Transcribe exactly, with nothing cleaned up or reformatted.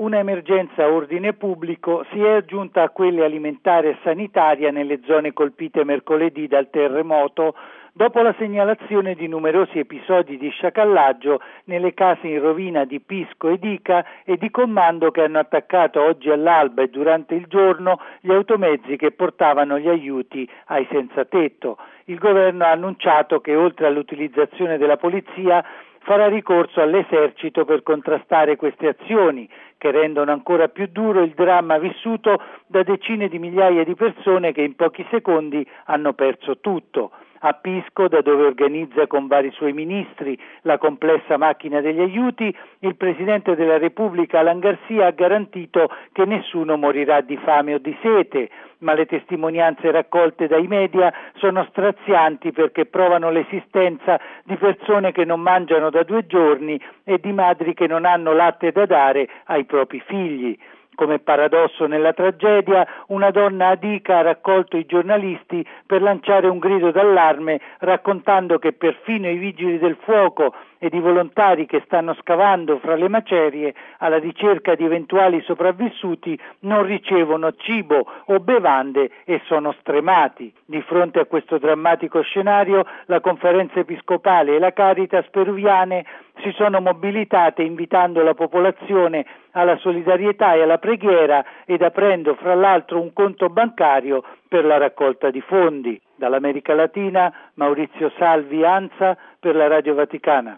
Un'emergenza ordine pubblico si è aggiunta a quelle alimentare e sanitaria nelle zone colpite mercoledì dal terremoto, dopo la segnalazione di numerosi episodi di sciacallaggio nelle case in rovina di Pisco ed Ica e di Commando, che hanno attaccato oggi all'alba e durante il giorno gli automezzi che portavano gli aiuti ai senza tetto. Il governo ha annunciato che oltre all'utilizzazione della polizia farà ricorso all'esercito per contrastare queste azioni, che rendono ancora più duro il dramma vissuto da decine di migliaia di persone che in pochi secondi hanno perso tutto. A Pisco, da dove organizza con vari suoi ministri la complessa macchina degli aiuti, il Presidente della Repubblica Alan Garcia ha garantito che nessuno morirà di fame o di sete, ma le testimonianze raccolte dai media sono strazianti perché provano l'esistenza di persone che non mangiano da due giorni e di madri che non hanno latte da dare ai propri figli. Come paradosso nella tragedia, una donna ad Ica ha raccolto i giornalisti per lanciare un grido d'allarme raccontando che perfino i vigili del fuoco ed i volontari che stanno scavando fra le macerie alla ricerca di eventuali sopravvissuti non ricevono cibo o bevande e sono stremati. Di fronte a questo drammatico scenario, la Conferenza Episcopale e la Caritas peruviane si sono mobilitate invitando la popolazione alla solidarietà e alla preghiera ed aprendo fra l'altro un conto bancario per la raccolta di fondi. Dall'America Latina, Maurizio Salvi, ANSA, per la Radio Vaticana.